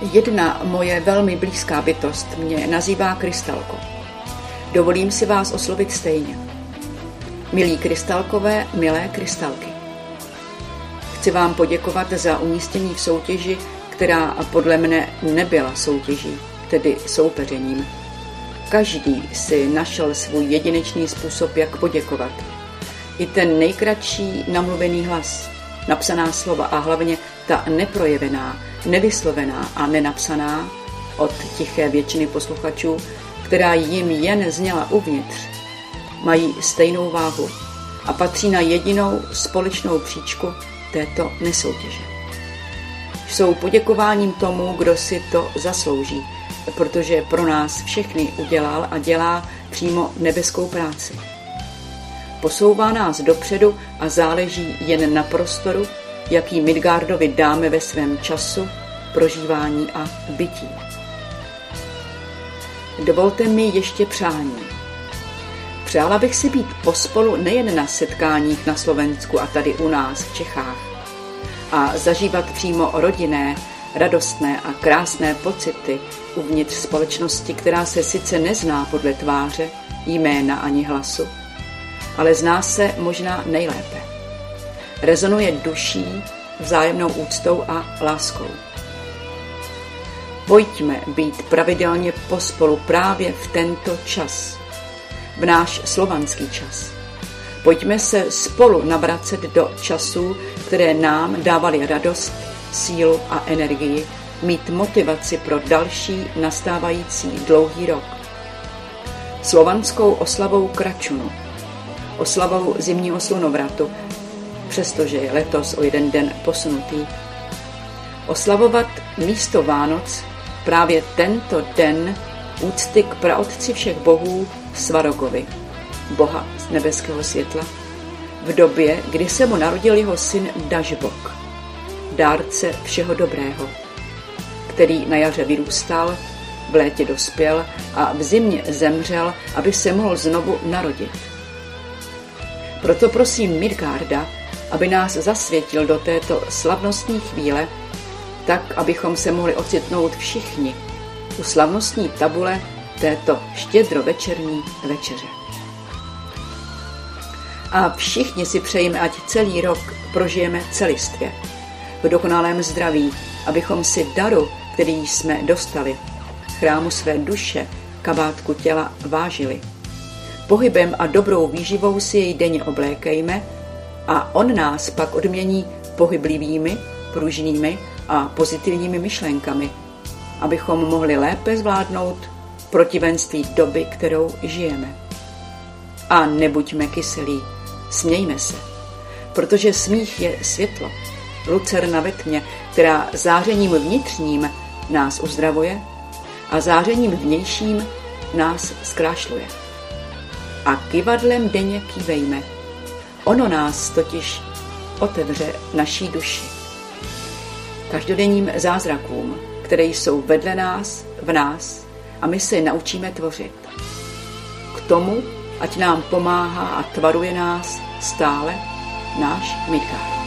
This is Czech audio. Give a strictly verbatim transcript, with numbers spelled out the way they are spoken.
Jedna moje velmi blízká bytost mě nazývá Krystalko. Dovolím si vás oslovit stejně. Milí krystalkové, milé krystalky. Chci vám poděkovat za umístění v soutěži, která podle mne nebyla soutěží, tedy soupeřením. Každý si našel svůj jedinečný způsob, jak poděkovat. I ten nejkratší namluvený hlas, napsaná slova a hlavně ta neprojevená, nevyslovená a nenapsaná od tiché většiny posluchačů, která jim jen zněla uvnitř, mají stejnou váhu a patří na jedinou společnou příčku této nesoutěže. Jsou poděkováním tomu, kdo si to zaslouží, protože pro nás všechny udělal a dělá přímo nebeskou práci. Posouvá nás dopředu a záleží jen na prostoru, jaký Midgardovi dáme ve svém času, prožívání a bytí. Dovolte mi ještě přání. Přála bych si být pospolu nejen na setkáních na Slovensku a tady u nás v Čechách a zažívat přímo rodinné, radostné a krásné pocity uvnitř společnosti, která se sice nezná podle tváře, jména ani hlasu, ale zná se možná nejlépe. Rezonuje duší, vzájemnou úctou a láskou. Pojďme být pravidelně pospolu právě v tento čas, v náš slovanský čas. Pojďme se spolu navracet do časů, které nám dávaly radost, sílu a energii, mít motivaci pro další nastávající dlouhý rok. Slovanskou oslavou Kračunu, oslavou zimního slunovratu, přestože je letos o jeden den posunutý. Oslavovat místo Vánoc právě tento den úcty k praotci všech bohů Svarogovi, boha z nebeského světla, v době, kdy se mu narodil jeho syn Dažbok, dárce všeho dobrého, který na jaře vyrůstal, v létě dospěl a v zimě zemřel, aby se mohl znovu narodit. Proto prosím Midgarda, aby nás zasvětil do této slavnostní chvíle, tak, abychom se mohli ocitnout všichni u slavnostní tabule této štědrovečerní večeře. A všichni si přejeme, ať celý rok prožijeme celistvě, v dokonalém zdraví, abychom si daru, který jsme dostali, chrámu své duše, kabátku těla, vážili. Pohybem a dobrou výživou si jej denně oblékejme a on nás pak odmění pohyblivými, pružnými a pozitivními myšlenkami, abychom mohli lépe zvládnout protivenství doby, kterou žijeme. A nebuďme kyselí, smějme se, protože smích je světlo, lucerna ve tmě, která zářením vnitřním nás uzdravuje a zářením vnějším nás zkrášluje. A kyvadlem denně kývejme, ono nás totiž otevře naší duši. Každodenním zázrakům, které jsou vedle nás, v nás a my se naučíme tvořit. K tomu, ať nám pomáhá a tvaruje nás stále náš Midgard.